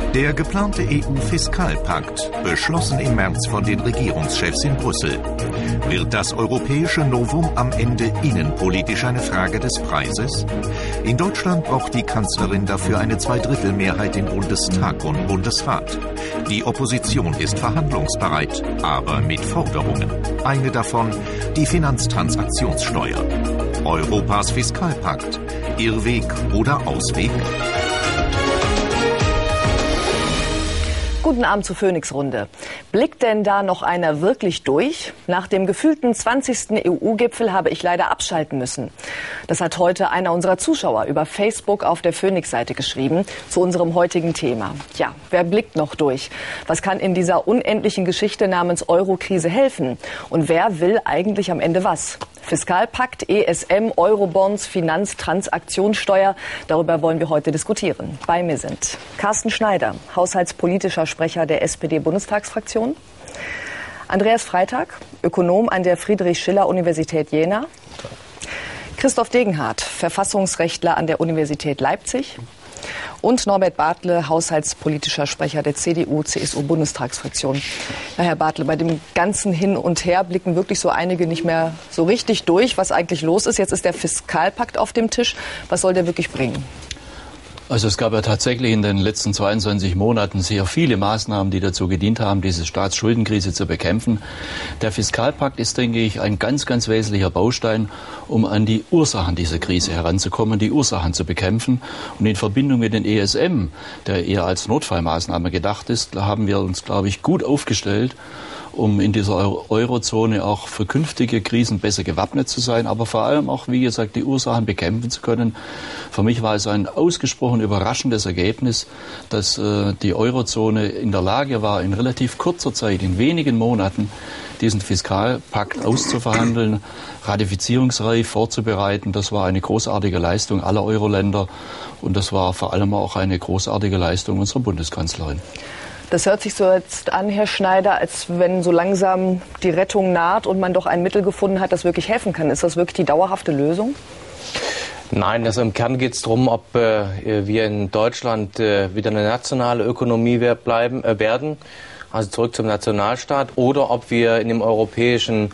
Der geplante EU-Fiskalpakt, beschlossen im März von den Regierungschefs in Brüssel. Wird das europäische Novum am Ende innenpolitisch eine Frage des Preises? In Deutschland braucht die Kanzlerin dafür eine Zweidrittelmehrheit in Bundestag und Bundesrat. Die Opposition ist verhandlungsbereit, aber mit Forderungen. Eine davon, die Finanztransaktionssteuer. Europas Fiskalpakt. Irrweg oder Ausweg? Guten Abend zur Phoenix-Runde. Blickt denn da noch einer wirklich durch? Nach dem gefühlten 20. EU-Gipfel habe ich leider abschalten müssen. Das hat heute einer unserer Zuschauer über Facebook auf der Phoenix-Seite geschrieben zu unserem heutigen Thema. Ja, wer blickt noch durch? Was kann in dieser unendlichen Geschichte namens Euro-Krise helfen? Und wer will eigentlich am Ende was? Fiskalpakt, ESM, Eurobonds, Finanztransaktionssteuer. Darüber wollen wir heute diskutieren. Bei mir sind Carsten Schneider, haushaltspolitischer Sprecher der SPD-Bundestagsfraktion. Andreas Freitag, Ökonom an der Friedrich-Schiller-Universität Jena. Christoph Degenhardt, Verfassungsrechtler an der Universität Leipzig. Und Norbert Bartle, haushaltspolitischer Sprecher der CDU-CSU-Bundestagsfraktion. Ja, Herr Bartle, bei dem ganzen Hin und Her blicken wirklich so einige nicht mehr so richtig durch, was eigentlich los ist. Jetzt ist der Fiskalpakt auf dem Tisch. Was soll der wirklich bringen? Also es gab ja tatsächlich in den letzten 22 Monaten sehr viele Maßnahmen, die dazu gedient haben, diese Staatsschuldenkrise zu bekämpfen. Der Fiskalpakt ist, denke ich, ein ganz, ganz wesentlicher Baustein, um an die Ursachen dieser Krise heranzukommen, die Ursachen zu bekämpfen. Und in Verbindung mit dem ESM, der eher als Notfallmaßnahme gedacht ist, haben wir uns, glaube ich, gut aufgestellt, um in dieser Eurozone auch für künftige Krisen besser gewappnet zu sein, aber vor allem auch, wie gesagt, die Ursachen bekämpfen zu können. Für mich war es ein ausgesprochen überraschendes Ergebnis, dass die Eurozone in der Lage war, in relativ kurzer Zeit, in wenigen Monaten, diesen Fiskalpakt auszuverhandeln, ratifizierungsreif vorzubereiten. Das war eine großartige Leistung aller Euro-Länder und das war vor allem auch eine großartige Leistung unserer Bundeskanzlerin. Das hört sich so jetzt an, Herr Schneider, als wenn so langsam die Rettung naht und man doch ein Mittel gefunden hat, das wirklich helfen kann. Ist das wirklich die dauerhafte Lösung? Nein, also im Kern geht es darum, ob wir in Deutschland wieder eine nationale Ökonomie werden, also zurück zum Nationalstaat, oder ob wir in dem europäischen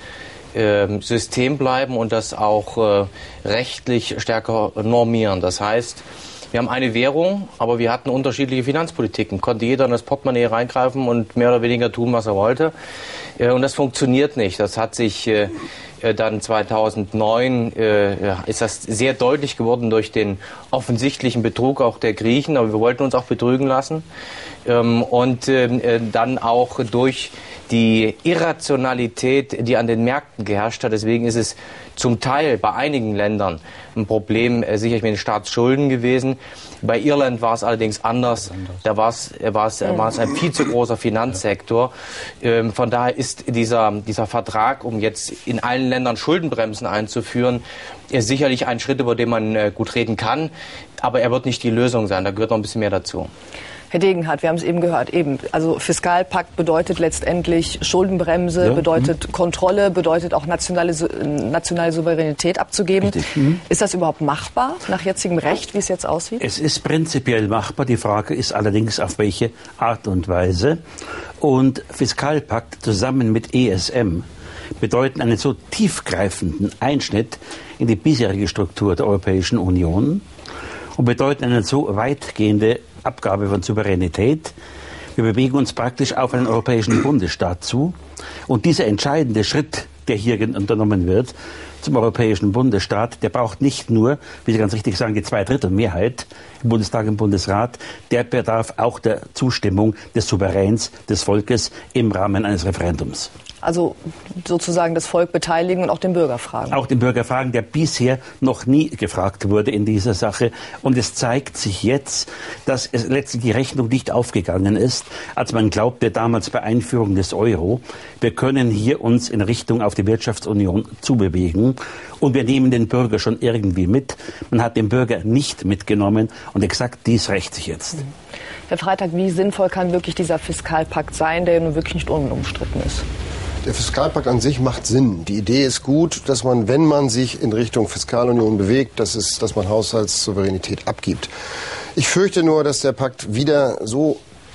System bleiben und das auch rechtlich stärker normieren. Das heißt, wir haben eine Währung, aber wir hatten unterschiedliche Finanzpolitiken. Konnte jeder in das Portemonnaie reingreifen und mehr oder weniger tun, was er wollte. Und das funktioniert nicht. Das hat sich dann 2009 ist das sehr deutlich geworden durch den offensichtlichen Betrug auch der Griechen. Aber wir wollten uns auch betrügen lassen. Und dann auch durch die Irrationalität, die an den Märkten geherrscht hat. Deswegen ist es zum Teil bei einigen Ländern ein Problem sicherlich mit den Staatsschulden gewesen. Bei Irland war es allerdings anders. Da war es ein viel zu großer Finanzsektor. Von daher ist dieser Vertrag, um jetzt in allen Ländern Schuldenbremsen einzuführen, sicherlich ein Schritt, über den man gut reden kann. Aber er wird nicht die Lösung sein. Da gehört noch ein bisschen mehr dazu. Herr Degenhardt, wir haben es eben gehört, also Fiskalpakt bedeutet letztendlich Schuldenbremse, bedeutet Kontrolle, bedeutet auch nationale Souveränität abzugeben. Ist das überhaupt machbar nach jetzigem Recht, wie es jetzt aussieht? Es ist prinzipiell machbar. Die Frage ist allerdings, auf welche Art und Weise. Und Fiskalpakt zusammen mit ESM bedeuten einen so tiefgreifenden Einschnitt in die bisherige Struktur der Europäischen Union und bedeuten eine so weitgehende Abgabe von Souveränität. Wir bewegen uns praktisch auf einen europäischen Bundesstaat zu. Und dieser entscheidende Schritt, der hier unternommen wird, zum europäischen Bundesstaat, der braucht nicht nur, wie Sie ganz richtig sagen, die Zweidrittelmehrheit im Bundestag, im Bundesrat, der bedarf auch der Zustimmung des Souveräns, des Volkes im Rahmen eines Referendums. Also sozusagen das Volk beteiligen und auch den Bürger fragen. Auch den Bürger fragen, der bisher noch nie gefragt wurde in dieser Sache. Und es zeigt sich jetzt, dass es letztlich die Rechnung nicht aufgegangen ist, als man glaubte damals bei Einführung des Euro. Wir können hier uns in Richtung auf die Wirtschaftsunion zubewegen. Und wir nehmen den Bürger schon irgendwie mit. Man hat den Bürger nicht mitgenommen und exakt dies rächt sich jetzt. Herr Freitag, wie sinnvoll kann wirklich dieser Fiskalpakt sein, der nun wirklich nicht unumstritten ist? Der Fiskalpakt an sich macht Sinn. Die Idee ist gut, dass man, wenn man sich in Richtung Fiskalunion bewegt, dass man Haushaltssouveränität abgibt. Ich fürchte nur, dass der Pakt wieder so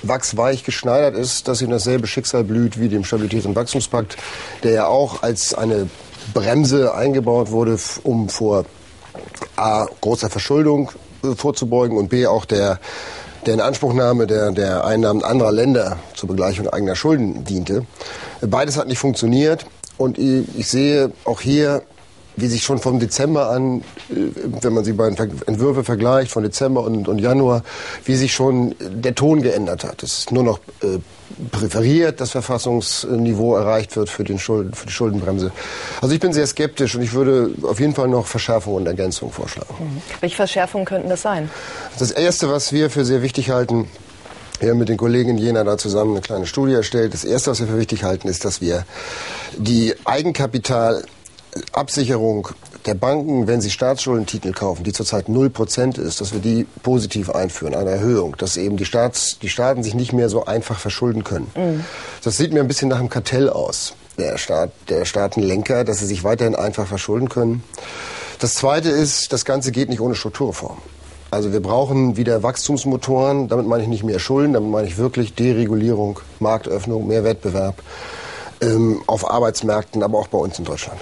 wachsweich geschneidert ist, dass ihm dasselbe Schicksal blüht wie dem Stabilitäts- und Wachstumspakt, der ja auch als eine Bremse eingebaut wurde, um vor A, großer Verschuldung vorzubeugen und B, auch der Inanspruchnahme der Einnahmen anderer Länder zur Begleichung eigener Schulden diente. Beides hat nicht funktioniert und ich sehe auch hier, wie sich schon vom Dezember an, wenn man die beiden Entwürfe vergleicht, von Dezember und Januar, wie sich schon der Ton geändert hat. Es ist nur noch präferiert, das Verfassungsniveau erreicht wird für die Schuldenbremse. Also ich bin sehr skeptisch und ich würde auf jeden Fall noch Verschärfung und Ergänzung vorschlagen. Welche Verschärfungen könnten das sein? Das Erste, was wir für sehr wichtig halten, wir haben mit den Kollegen in Jena da zusammen eine kleine Studie erstellt. Das Erste, was wir für wichtig halten, ist, dass wir die Eigenkapitalabsicherung der Banken, wenn sie Staatsschuldentitel kaufen, die zurzeit 0% ist, dass wir die positiv einführen, eine Erhöhung, dass eben die Staaten sich nicht mehr so einfach verschulden können. Das sieht mir ein bisschen nach einem Kartell aus, der Staatenlenker, dass sie sich weiterhin einfach verschulden können. Das Zweite ist, das Ganze geht nicht ohne Strukturreform. Also wir brauchen wieder Wachstumsmotoren, damit meine ich nicht mehr Schulden, damit meine ich wirklich Deregulierung, Marktöffnung, mehr Wettbewerb auf Arbeitsmärkten, aber auch bei uns in Deutschland.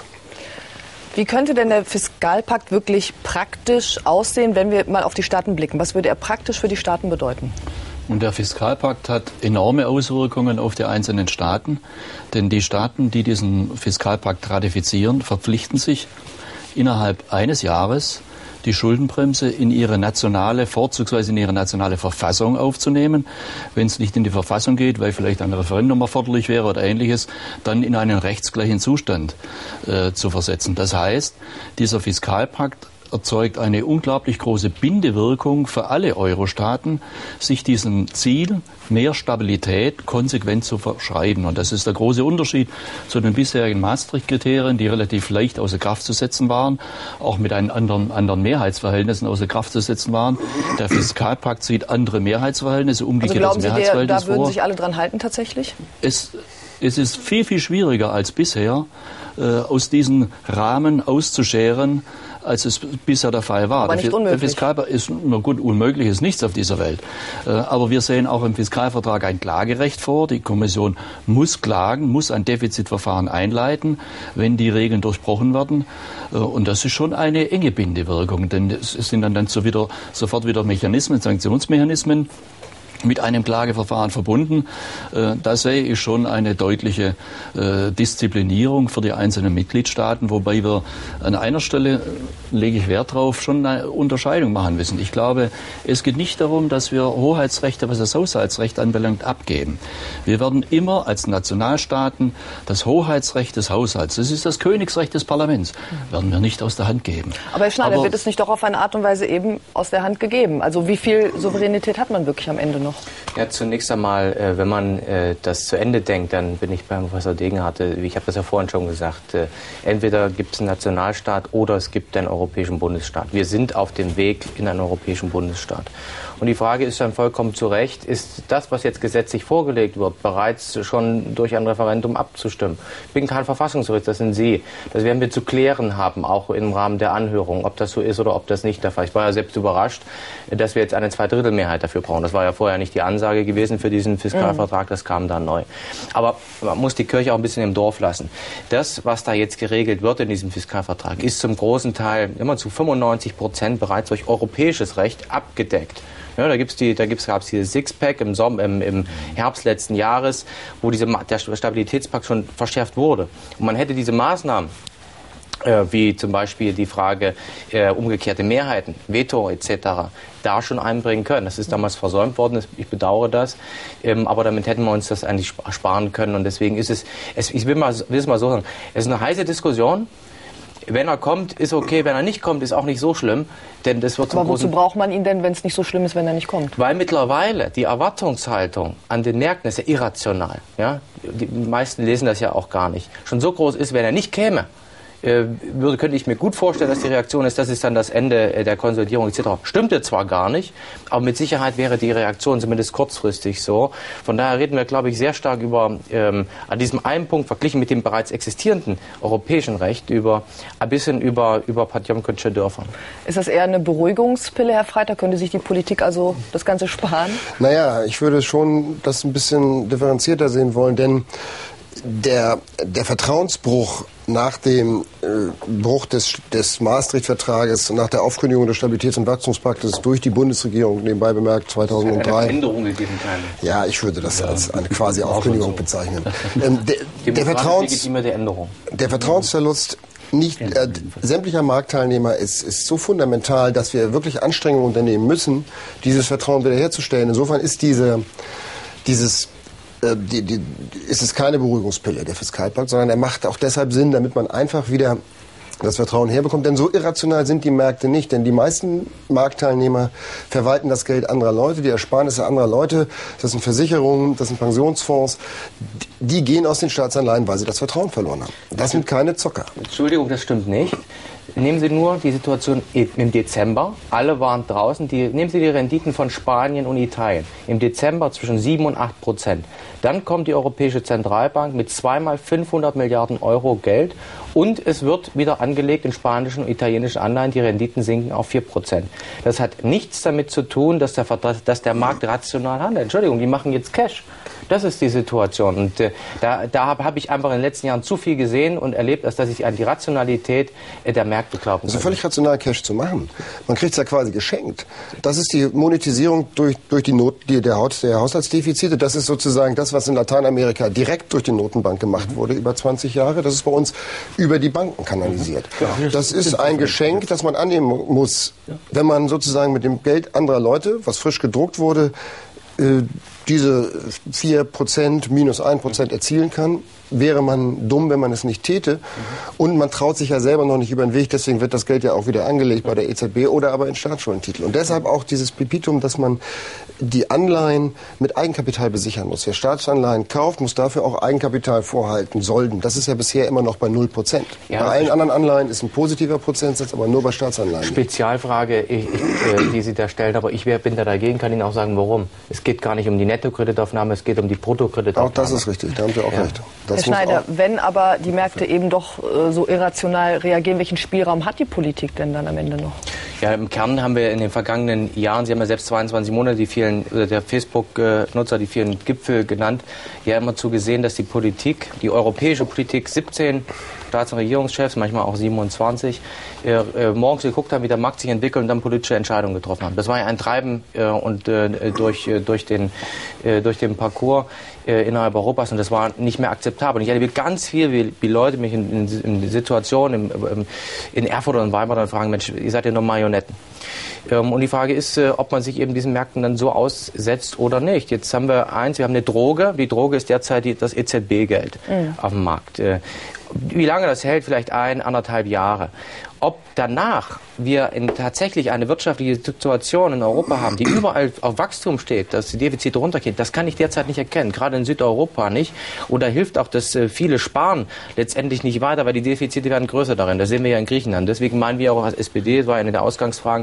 Wie könnte denn der Fiskalpakt wirklich praktisch aussehen, wenn wir mal auf die Staaten blicken? Was würde er praktisch für die Staaten bedeuten? Und der Fiskalpakt hat enorme Auswirkungen auf die einzelnen Staaten, denn die Staaten, die diesen Fiskalpakt ratifizieren, verpflichten sich innerhalb eines Jahres die Schuldenbremse in ihre nationale, vorzugsweise in ihre nationale Verfassung aufzunehmen. Wenn es nicht in die Verfassung geht, weil vielleicht ein Referendum erforderlich wäre oder Ähnliches, dann in einen rechtsgleichen Zustand zu versetzen. Das heißt, dieser Fiskalpakt erzeugt eine unglaublich große Bindewirkung für alle Euro-Staaten, sich diesem Ziel, mehr Stabilität, konsequent zu verschreiben. Und das ist der große Unterschied zu den bisherigen Maastricht-Kriterien, die relativ leicht außer Kraft zu setzen waren, auch mit einem anderen Mehrheitsverhältnissen außer Kraft zu setzen waren. Der Fiskalpakt sieht andere Mehrheitsverhältnisse, umgekehrtes Mehrheitsverhältnis vor. Da würden vor. sich alle dran halten tatsächlich? Es ist viel, viel schwieriger als bisher, aus diesen Rahmen auszuscheren, als es bisher der Fall war. Aber nicht unmöglich. Der Fiskalpakt ist, na gut, unmöglich ist nichts auf dieser Welt. Aber wir sehen auch im Fiskalvertrag ein Klagerecht vor. Die Kommission muss klagen, muss ein Defizitverfahren einleiten, wenn die Regeln durchbrochen werden. Und das ist schon eine enge Bindewirkung, denn es sind dann sofort wieder Mechanismen, Sanktionsmechanismen, mit einem Klageverfahren verbunden. Da sehe ich schon eine deutliche Disziplinierung für die einzelnen Mitgliedstaaten, wobei wir an einer Stelle, lege ich Wert drauf, schon eine Unterscheidung machen müssen. Ich glaube, es geht nicht darum, dass wir Hoheitsrechte, was das Haushaltsrecht anbelangt, abgeben. Wir werden immer als Nationalstaaten das Hoheitsrecht des Haushalts, das ist das Königsrecht des Parlaments, werden wir nicht aus der Hand geben. Aber Herr Schneider, wird es nicht doch auf eine Art und Weise eben aus der Hand gegeben? Also wie viel Souveränität hat man wirklich am Ende noch? Ja, zunächst einmal, wenn man das zu Ende denkt, dann bin ich beim Professor Degenhardt. Ich habe das ja vorhin schon gesagt. Entweder gibt es einen Nationalstaat oder es gibt einen europäischen Bundesstaat. Wir sind auf dem Weg in einen europäischen Bundesstaat. Und die Frage ist dann vollkommen zu Recht, ist das, was jetzt gesetzlich vorgelegt wird, bereits schon durch ein Referendum abzustimmen? Ich bin kein Verfassungsrichter, das sind Sie. Das werden wir zu klären haben, auch im Rahmen der Anhörung, ob das so ist oder ob das nicht der Fall ist. Ich war ja selbst überrascht, dass wir jetzt eine Zweidrittelmehrheit dafür brauchen. Das war ja vorher nicht die Ansage gewesen für diesen Fiskalvertrag, das kam dann neu. Aber man muss die Kirche auch ein bisschen im Dorf lassen. Das, was da jetzt geregelt wird in diesem Fiskalvertrag, ist zum großen Teil immer zu 95% bereits durch europäisches Recht abgedeckt. Ja, da gab es dieses Sixpack im Herbst letzten Jahres, wo der Stabilitätspakt schon verschärft wurde. Und man hätte diese Maßnahmen, wie zum Beispiel die Frage umgekehrte Mehrheiten, Veto etc., da schon einbringen können. Das ist damals versäumt worden, ich bedauere das, aber damit hätten wir uns das eigentlich sparen können. Und deswegen ist ich will es mal so sagen, es ist eine heiße Diskussion. Wenn er kommt, ist okay. Wenn er nicht kommt, ist auch nicht so schlimm. Denn das wird Aber wozu braucht man ihn denn, wenn es nicht so schlimm ist, wenn er nicht kommt? Weil mittlerweile die Erwartungshaltung an den Märkten ist ja irrational. Ja? Die meisten lesen das ja auch gar nicht. Schon so groß ist, wenn er nicht käme, könnte ich mir gut vorstellen, dass die Reaktion ist, das ist dann das Ende der Konsolidierung etc. Stimmte zwar gar nicht, aber mit Sicherheit wäre die Reaktion zumindest kurzfristig so. Von daher reden wir, glaube ich, sehr stark an diesem einen Punkt, verglichen mit dem bereits existierenden europäischen Recht, ein bisschen über Potjomkinsche Dörfer. Ist das eher eine Beruhigungspille, Herr Freitag? Könnte sich die Politik also das Ganze sparen? Naja, ich würde schon das ein bisschen differenzierter sehen wollen, denn der Vertrauensbruch nach dem Bruch des Maastricht-Vertrages, nach der Aufkündigung des Stabilitäts- und Wachstumspaktes durch die Bundesregierung, nebenbei bemerkt 2003. Eine Änderung gegeben, keine. Ja, ich würde das als eine quasi Aufkündigung bezeichnen. Der Vertrauensverlust sämtlicher Marktteilnehmer ist so fundamental, dass wir wirklich Anstrengungen unternehmen müssen, dieses Vertrauen wiederherzustellen. Insofern ist ist es keine Beruhigungspille, der Fiskalpakt, sondern er macht auch deshalb Sinn, damit man einfach wieder das Vertrauen herbekommt. Denn so irrational sind die Märkte nicht. Denn die meisten Marktteilnehmer verwalten das Geld anderer Leute, die Ersparnisse anderer Leute. Das sind Versicherungen, das sind Pensionsfonds. Die gehen aus den Staatsanleihen, weil sie das Vertrauen verloren haben. Das sind keine Zocker. Entschuldigung, das stimmt nicht. Nehmen Sie nur die Situation im Dezember. Alle waren draußen. Nehmen Sie die Renditen von Spanien und Italien. Im Dezember zwischen 7 und 8%. Dann kommt die Europäische Zentralbank mit zweimal 500 Milliarden Euro Geld und es wird wieder angelegt in spanischen und italienischen Anleihen. Die Renditen sinken auf 4%. Das hat nichts damit zu tun, dass der Markt rational handelt. Entschuldigung, die machen jetzt Cash. Das ist die Situation. Und da habe ich einfach in den letzten Jahren zu viel gesehen und erlebt, dass ich an die Rationalität der Märkte glauben kann. Es ist völlig rational, Cash zu machen. Man kriegt es ja quasi geschenkt. Das ist die Monetisierung durch der Haushaltsdefizite. Das ist sozusagen das, was in Lateinamerika direkt durch die Notenbank gemacht wurde über 20 Jahre. Das ist bei uns über die Banken kanalisiert. Das ist ein Geschenk, das man annehmen muss, wenn man sozusagen mit dem Geld anderer Leute, was frisch gedruckt wurde, diese 4% minus 1% erzielen kann, wäre man dumm, wenn man es nicht täte. Und man traut sich ja selber noch nicht über den Weg, deswegen wird das Geld ja auch wieder angelegt bei der EZB oder aber in Staatsschuldentitel. Und deshalb auch dieses Pipitum, dass man die Anleihen mit Eigenkapital besichern muss. Wer Staatsanleihen kauft, muss dafür auch Eigenkapital vorhalten, Solden. Das ist ja bisher immer noch bei 0%. Ja, bei allen anderen Anleihen ist ein positiver Prozentsatz, aber nur bei Staatsanleihen. Spezialfrage, die Sie da stellen, aber ich bin da dagegen, kann Ihnen auch sagen, warum. Es geht gar nicht um die Nettokreditaufnahme, es geht um die Bruttokreditaufnahme. Auch das ist richtig, da haben Sie auch recht. Herr Schneider, wenn aber die Märkte eben doch so irrational reagieren, welchen Spielraum hat die Politik denn dann am Ende noch? Ja, im Kern haben wir in den vergangenen Jahren, Sie haben ja selbst 22 Monate der Facebook-Nutzer die vielen Gipfel genannt, ja immer zugesehen, dass die europäische Politik, 17 Staats- und Regierungschefs, manchmal auch 27, morgens geguckt haben, wie der Markt sich entwickelt und dann politische Entscheidungen getroffen haben. Das war ja ein Treiben durch den Parcours innerhalb Europas und das war nicht mehr akzeptabel. Und ich erlebe ganz viel, wie Leute mich in Situationen in Erfurt und Weimar dann fragen, Mensch, ihr seid ja nur Marionetten. Und die Frage ist, ob man sich eben diesen Märkten dann so aussetzt oder nicht. Jetzt haben wir eine Droge. Die Droge ist derzeit das EZB-Geld auf dem Markt. Wie lange das hält? Vielleicht 1,5 Jahre. Ob danach wir tatsächlich eine wirtschaftliche Situation in Europa haben, die überall auf Wachstum steht, dass die Defizite runtergehen, das kann ich derzeit nicht erkennen, gerade in Südeuropa nicht. Und da hilft auch das viele Sparen letztendlich nicht weiter, weil die Defizite werden größer darin. Das sehen wir ja in Griechenland. Deswegen meinen wir auch als SPD, das war eine der Eingangsfragen,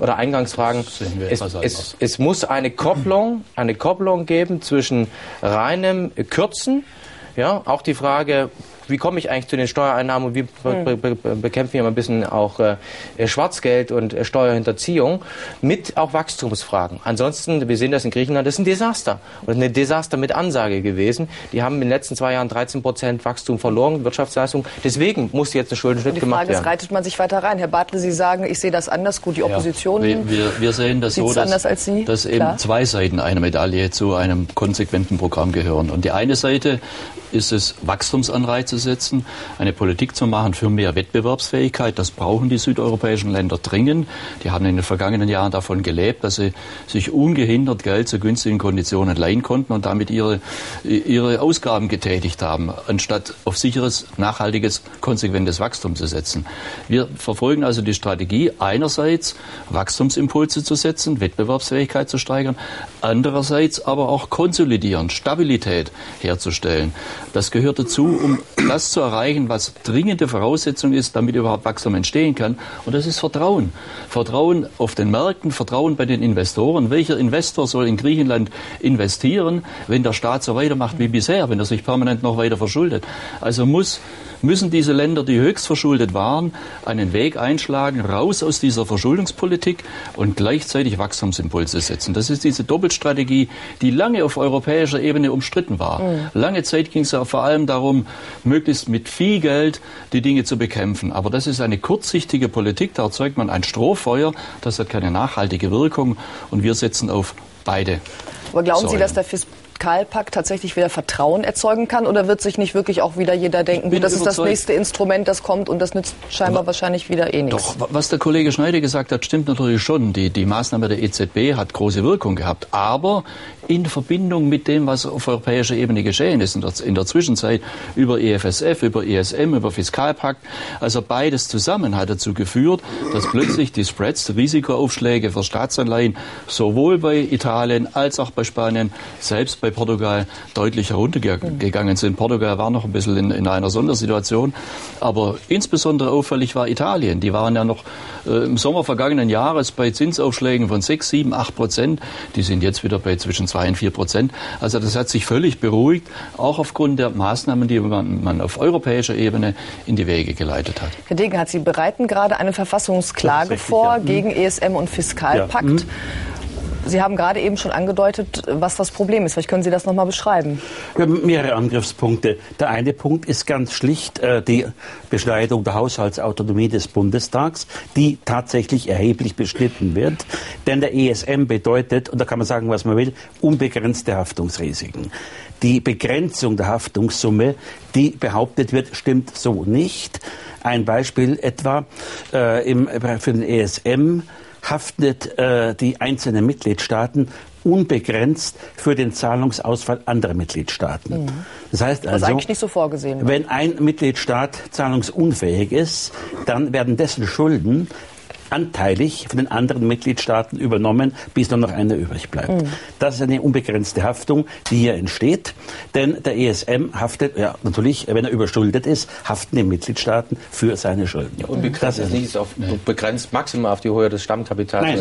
es muss eine Kopplung geben zwischen reinem Kürzen, ja, auch die Frage, wie komme ich eigentlich zu den Steuereinnahmen und wie bekämpfen wir ein bisschen auch Schwarzgeld und Steuerhinterziehung mit auch Wachstumsfragen. Ansonsten, wir sehen das in Griechenland, das ist ein Desaster. Und eine Desaster mit Ansage gewesen. Die haben in den letzten 2 Jahren 13% Wachstum verloren, Wirtschaftsleistung. Deswegen muss jetzt ein Schuldenschnitt gemacht werden. Die Frage ist, reitet man sich weiter rein? Herr Bartle, Sie sagen, ich sehe das anders. Gut, die Opposition wir sehen das so, dass eben 2 Seiten einer Medaille zu einem konsequenten Programm gehören. Und die eine Seite ist es, Wachstumsanreize setzen, eine Politik zu machen für mehr Wettbewerbsfähigkeit. Das brauchen die südeuropäischen Länder dringend. Die haben in den vergangenen Jahren davon gelebt, dass sie sich ungehindert Geld zu günstigen Konditionen leihen konnten und damit ihre Ausgaben getätigt haben, anstatt auf sicheres, nachhaltiges, konsequentes Wachstum zu setzen. Wir verfolgen also die Strategie, einerseits Wachstumsimpulse zu setzen, Wettbewerbsfähigkeit zu steigern, andererseits aber auch konsolidieren, Stabilität herzustellen. Das gehört dazu, um das zu erreichen, was dringende Voraussetzung ist, damit überhaupt Wachstum entstehen kann. Und das ist Vertrauen. Vertrauen auf den Märkten, Vertrauen bei den Investoren. Welcher Investor soll in Griechenland investieren, wenn der Staat so weitermacht wie bisher, wenn er sich permanent noch weiter verschuldet? Also müssen diese Länder, die höchst verschuldet waren, einen Weg einschlagen, raus aus dieser Verschuldungspolitik und gleichzeitig Wachstumsimpulse setzen. Das ist diese Doppelstrategie, die lange auf europäischer Ebene umstritten war. Lange Zeit ging es ja vor allem darum, möglichst mit viel Geld die Dinge zu bekämpfen. Aber das ist eine kurzsichtige Politik, da erzeugt man ein Strohfeuer, das hat keine nachhaltige Wirkung und wir setzen auf beide. Aber glauben Säulen. Sie, dass der Fiskalpakt tatsächlich wieder Vertrauen erzeugen kann? Oder wird sich nicht wirklich auch wieder jeder denken, das ist das nächste Instrument, das kommt und das nützt scheinbar wahrscheinlich wieder eh nichts? Doch, was der Kollege Schneider gesagt hat, stimmt natürlich schon. Die Maßnahme der EZB hat große Wirkung gehabt. Aber in Verbindung mit dem, was auf europäischer Ebene geschehen ist in der Zwischenzeit über EFSF, über ESM, über Fiskalpakt. Also beides zusammen hat dazu geführt, dass plötzlich die Spreads, die Risikoaufschläge für Staatsanleihen sowohl bei Italien als auch bei Spanien, selbst bei Portugal deutlich heruntergegangen sind. Portugal war noch ein bisschen in einer Sondersituation. Aber insbesondere auffällig war Italien. Die waren ja noch im Sommer vergangenen Jahres bei Zinsaufschlägen von 6, 7, 8%. Die sind jetzt wieder bei zwischen 2 und 4%. Also das hat sich völlig beruhigt, auch aufgrund der Maßnahmen, die man auf europäischer Ebene in die Wege geleitet hat. Herr Degenhardt, Sie bereiten gerade eine Verfassungsklage vor gegen ESM und Fiskalpakt. Ja. Sie haben gerade eben schon angedeutet, was das Problem ist. Vielleicht können Sie das noch mal beschreiben. Wir haben mehrere Angriffspunkte. Der eine Punkt ist ganz schlicht die Beschneidung der Haushaltsautonomie des Bundestags, die tatsächlich erheblich beschnitten wird. Denn der ESM bedeutet, und da kann man sagen, was man will, unbegrenzte Haftungsrisiken. Die Begrenzung der Haftungssumme, die behauptet wird, stimmt so nicht. Ein Beispiel etwa für den ESM haftet die einzelnen Mitgliedstaaten unbegrenzt für den Zahlungsausfall anderer Mitgliedstaaten. Das heißt also, was eigentlich nicht so vorgesehen war. Wenn ein Mitgliedstaat zahlungsunfähig ist, dann werden dessen Schulden anteilig von den anderen Mitgliedstaaten übernommen, bis nur noch einer übrig bleibt. Das ist eine unbegrenzte Haftung, die hier entsteht. Denn der ESM haftet, ja natürlich, wenn er überschuldet ist, haften die Mitgliedstaaten für seine Schulden. Ja, unbegrenzt ist nicht begrenzt maximal auf die Höhe des Stammkapitals.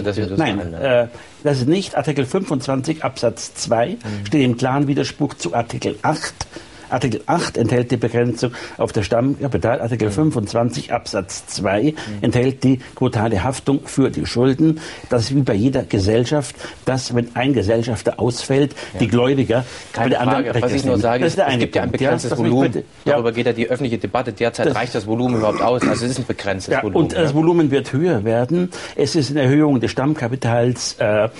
Das ist nicht. Artikel 25 Absatz 2 steht im klaren Widerspruch zu Artikel 8. Artikel 8 enthält die Begrenzung auf das Stammkapital. Artikel 25 Absatz 2 enthält die quotale Haftung für die Schulden. Das ist wie bei jeder Gesellschaft, dass, wenn ein Gesellschafter ausfällt, die Gläubiger bei der anderen Frage. Was ich nur sage, es gibt ja ein begrenztes Volumen. Darüber geht ja die öffentliche Debatte. Derzeit reicht das Volumen überhaupt aus. Also es ist ein begrenztes Volumen. Und das Volumen wird höher werden. Es ist eine Erhöhung des Stammkapitals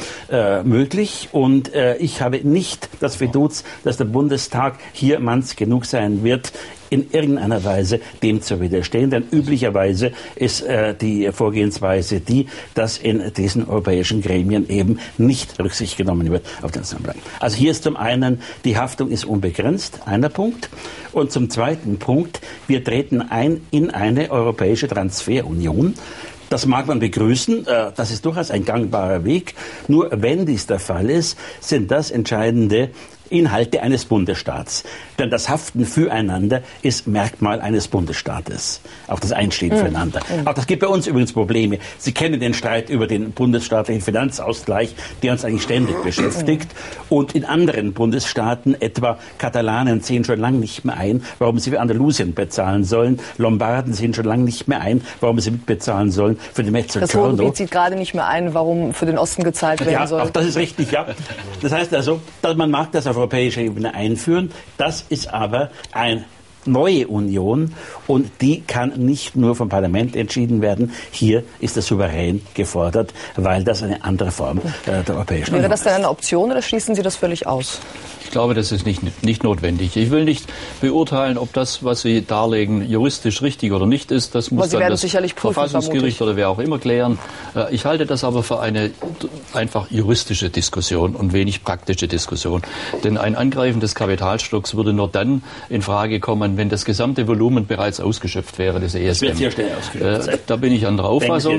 möglich. Und ich habe nicht das Fiduz, dass der Bundestag hier genug sein wird, in irgendeiner Weise dem zu widerstehen. Denn üblicherweise ist die Vorgehensweise die, dass in diesen europäischen Gremien eben nicht Rücksicht genommen wird auf den Nationalplan. Also hier ist zum einen, die Haftung ist unbegrenzt, einer Punkt. Und zum zweiten Punkt, wir treten ein in eine europäische Transferunion. Das mag man begrüßen, das ist durchaus ein gangbarer Weg. Nur wenn dies der Fall ist, sind das entscheidende Inhalte eines Bundesstaats. Denn das Haften füreinander ist Merkmal eines Bundesstaates. Auch das Einstehen füreinander. Auch das gibt bei uns übrigens Probleme. Sie kennen den Streit über den bundesstaatlichen Finanzausgleich, der uns eigentlich ständig beschäftigt. Und in anderen Bundesstaaten, etwa Katalanen, sehen schon lange nicht mehr ein, warum sie für Andalusien bezahlen sollen. Lombarden sehen schon lange nicht mehr ein, warum sie mitbezahlen sollen für den Mezzogiorno. Das Ruhrgebiet sieht gerade nicht mehr ein, warum für den Osten gezahlt werden soll. Ja, auch das ist richtig, ja. Das heißt also, man mag das auf europäischer Ebene einführen. Das ist aber eine neue Union und die kann nicht nur vom Parlament entschieden werden. Hier ist der Souverän gefordert, weil das eine andere Form der europäischen Union ist. Wäre das denn eine Option oder schließen Sie das völlig aus? Ich glaube, das ist nicht notwendig. Ich will nicht beurteilen, ob das, was Sie darlegen, juristisch richtig oder nicht ist. Das muss dann das Verfassungsgericht oder wer auch immer klären. Ich halte das aber für eine einfach juristische Diskussion und wenig praktische Diskussion. Denn ein Angreifen des Kapitalstocks würde nur dann in Frage kommen, wenn das gesamte Volumen bereits ausgeschöpft wäre, das ESM. Das wird sehr schnell ausgeschöpft. Da bin ich anderer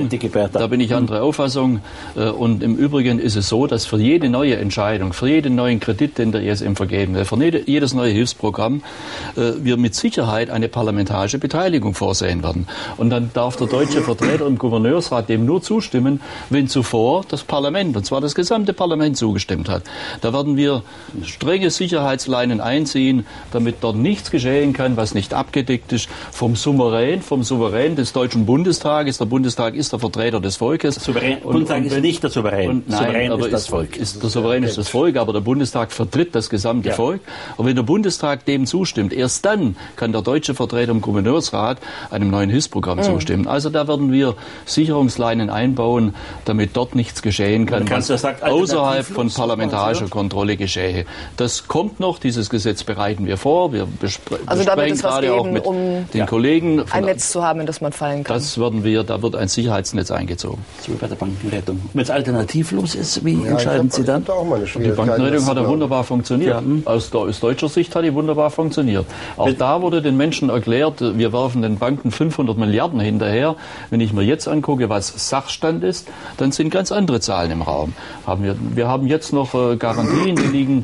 Auffassung. Und im Übrigen ist es so, dass für jede neue Entscheidung, für jeden neuen Kredit, den der ESM vergeben wird, für jedes neue Hilfsprogramm, wir mit Sicherheit eine parlamentarische Beteiligung vorsehen werden. Und dann darf der deutsche Vertreter im Gouverneursrat dem nur zustimmen, wenn zuvor das Parlament, und zwar das gesamte Parlament, zugestimmt hat. Da werden wir strenge Sicherheitsleinen einziehen, damit dort nichts geschehen kann, was nicht abgedeckt ist vom Souverän des Deutschen Bundestages. Der Bundestag ist der Vertreter des Volkes. Bundestag ist nicht der Souverän. Souverän ist das Volk. Der Souverän ist das Volk, aber der Bundestag vertritt das gesamte Volk. Und wenn der Bundestag dem zustimmt, erst dann kann der deutsche Vertreter im Gouverneursrat einem neuen Hilfsprogramm zustimmen. Also da werden wir Sicherungsleinen einbauen, damit dort nichts geschehen kann, was außerhalb von parlamentarischer Kontrolle geschehe. Das kommt noch, dieses Gesetz bereiten wir vor. Wir besprechen gerade auch mit den Kollegen. Ein Netz zu haben, in das man fallen kann. Da wird ein Sicherheitsnetz eingezogen. So bei der Bankenrettung. Wenn es alternativlos ist, wie entscheiden Sie dann? Die Bankenrettung hat ja wunderbar funktioniert. Aus deutscher Sicht hat die wunderbar funktioniert. Auch da wurde den Menschen erklärt, wir werfen den Banken 500 Milliarden hinterher. Wenn ich mir jetzt angucke, was Sachstand ist, dann sind ganz andere Zahlen im Raum. Wir haben jetzt noch Garantien, die liegen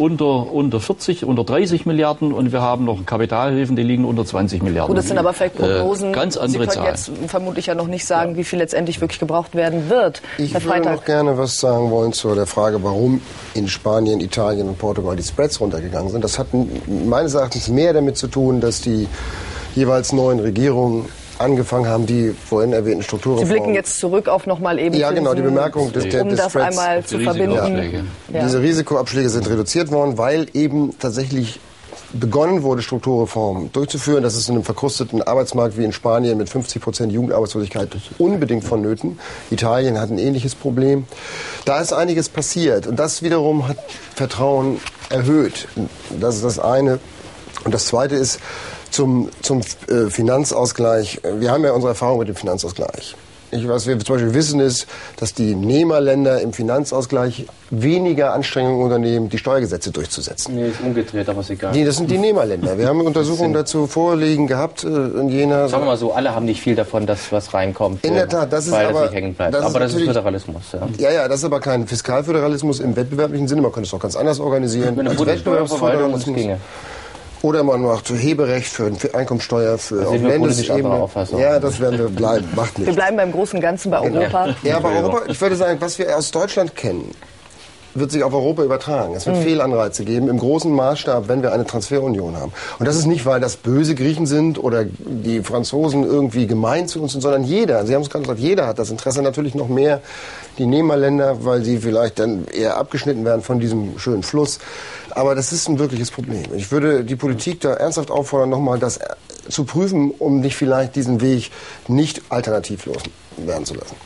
unter 40, unter 30 Milliarden und wir haben noch Kapitalhilfen, die liegen unter 20 Milliarden. Gut, das sind aber vielleicht Prognosen. Ganz andere Sie können jetzt vermutlich ja noch nicht sagen, wie viel letztendlich wirklich gebraucht werden wird. Ich würde noch gerne was sagen wollen zu der Frage, warum in Spanien, Italien und Portugal die Spreads runtergegangen sind. Das hat meines Erachtens mehr damit zu tun, dass die jeweils neuen Regierungen angefangen haben, die vorhin erwähnten Strukturreformen. Sie blicken jetzt zurück auf nochmal eben die Bemerkung des das Spreads, einmal zu verbinden. Diese Risikoabschläge sind reduziert worden, weil eben tatsächlich begonnen wurde, Strukturreformen durchzuführen. Das ist in einem verkrusteten Arbeitsmarkt wie in Spanien mit 50% Jugendarbeitslosigkeit unbedingt vonnöten. Italien hat ein ähnliches Problem. Da ist einiges passiert und das wiederum hat Vertrauen erhöht. Das ist das eine. Und das zweite ist zum Finanzausgleich. Wir haben ja unsere Erfahrung mit dem Finanzausgleich. Was wir zum Beispiel wissen ist, dass die Nehmerländer im Finanzausgleich weniger Anstrengungen unternehmen, die Steuergesetze durchzusetzen. Nee, ist umgedreht, aber ist egal. Nee, das sind die Nehmerländer. Wir haben Untersuchungen dazu vorliegen gehabt in Jena. Sagen wir mal so, alle haben nicht viel davon, dass was reinkommt. In der Tat, das ist aber nicht hängen bleibt. Aber das ist Föderalismus. Ja, das ist aber kein Fiskalföderalismus im wettbewerblichen Sinne. Man könnte es auch ganz anders organisieren. Mit einer Wettbewerbsföderalismus ginge. Oder man macht Heberecht für Einkommensteuer auf Landesebene. Ja, das werden wir bleiben. Macht nichts. Wir bleiben beim Großen und Ganzen bei Europa. Ja, bei Europa, ich würde sagen, was wir aus Deutschland kennen, wird sich auf Europa übertragen. Es wird Fehlanreize geben im großen Maßstab, wenn wir eine Transferunion haben. Und das ist nicht, weil das böse Griechen sind oder die Franzosen irgendwie gemein zu uns sind, sondern jeder, Sie haben es gerade gesagt, jeder hat das Interesse, natürlich noch mehr die Nehmerländer, weil sie vielleicht dann eher abgeschnitten werden von diesem schönen Fluss. Aber das ist ein wirkliches Problem. Ich würde die Politik da ernsthaft auffordern, nochmal das zu prüfen, um nicht vielleicht diesen Weg nicht alternativlos werden zu lassen.